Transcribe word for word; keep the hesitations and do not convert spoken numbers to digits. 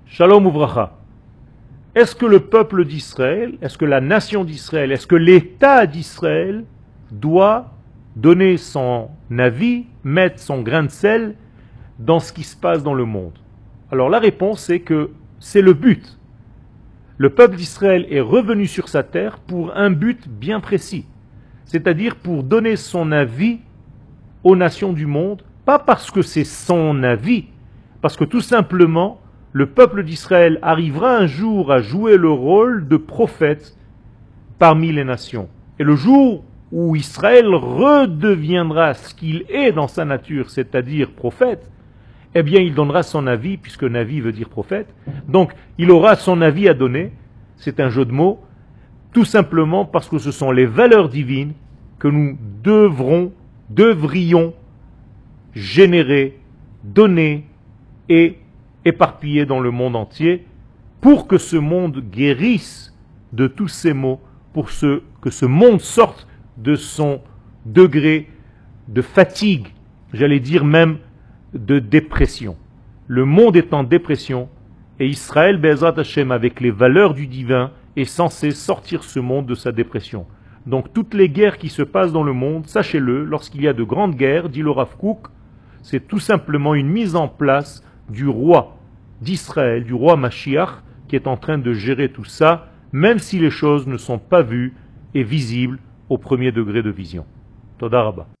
Shalom Uvracha. Est-ce que le peuple d'Israël, est-ce que la nation d'Israël, est-ce que l'État d'Israël doit donner son avis, mettre son grain de sel dans ce qui se passe dans le monde? Alors la réponse est que c'est le but. Le peuple d'Israël est revenu sur sa terre pour un but bien précis, c'est-à-dire pour donner son avis aux nations du monde, pas parce que c'est son avis, parce que tout simplement, le peuple d'Israël arrivera un jour à jouer le rôle de prophète parmi les nations. Et le jour où Israël redeviendra ce qu'il est dans sa nature, c'est-à-dire prophète, eh bien il donnera son avis, puisque Navi veut dire prophète. Donc il aura son avis à donner, c'est un jeu de mots, tout simplement parce que ce sont les valeurs divines que nous devrons, devrions générer, donner et éparpiller dans le monde entier pour que ce monde guérisse de tous ces maux, pour ce, que ce monde sorte de son degré de fatigue, j'allais dire même de dépression. Le monde est en dépression et Israël, Be'ezrat Hashem, avec les valeurs du divin, est censé sortir ce monde de sa dépression. Donc toutes les guerres qui se passent dans le monde, sachez-le, lorsqu'il y a de grandes guerres, dit le Rav Kook, c'est tout simplement une mise en place du roi d'Israël, du roi Mashiach, qui est en train de gérer tout ça, même si les choses ne sont pas vues et visibles au premier degré de vision. Toda Rabba.